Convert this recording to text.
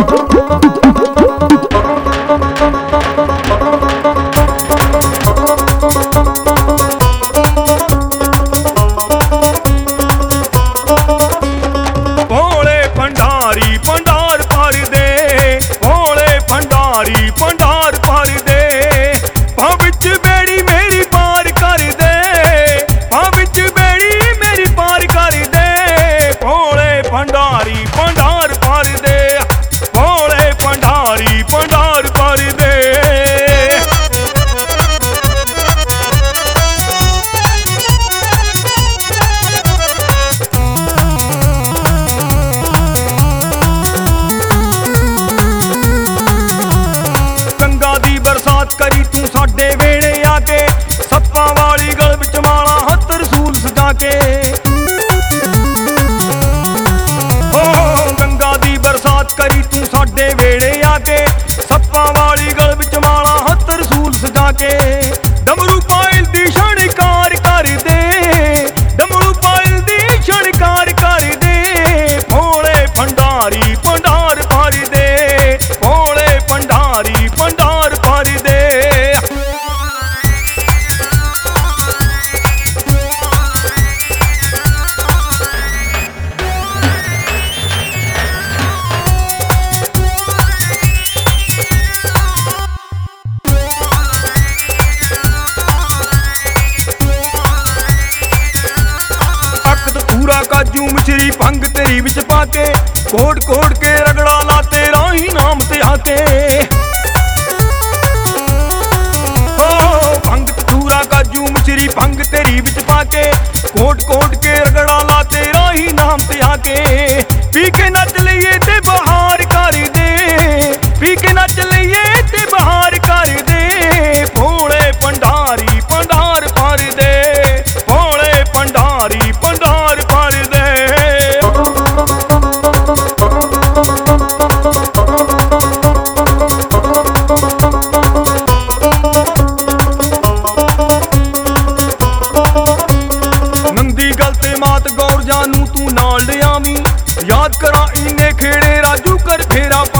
करी तू साडे वेड़े आके सप्पां वाली गल विच माला हत्थ रसूल सजा के। ओ गंगा दी बरसात करी तू साडे वेड़े आके सप्पां वाली गल विच माला हत्थ रसूल सजा के। डमरू पायल दी शणकार कर दे, डमरू पायल दी शणकार कर दे, भोले भंडारी भंडार भर दे, भोले भंडारी भंडार भर दे। काजू मिश्री भंग तेरी विच पाके कोड़ कोड़ के रगड़ा ला तेरा ही नाम ते आके। भंग धतूरा काजू मिश्री भंग तेरी विच पाके कोड़ कोड़ के रगड़ा ला तेरा ही नाम ते आके। पी के नच लईए ते बहार कर दे, पी के नच लईए ते बहार कर दे, भोले भंडारी भंडार भर दे, भोले भंडारी भंडार भर दे। नंदी गल ते मात गौर जानू तू नाल लियावी, याद करा इन्ने खेड़े राजू कर फेरा।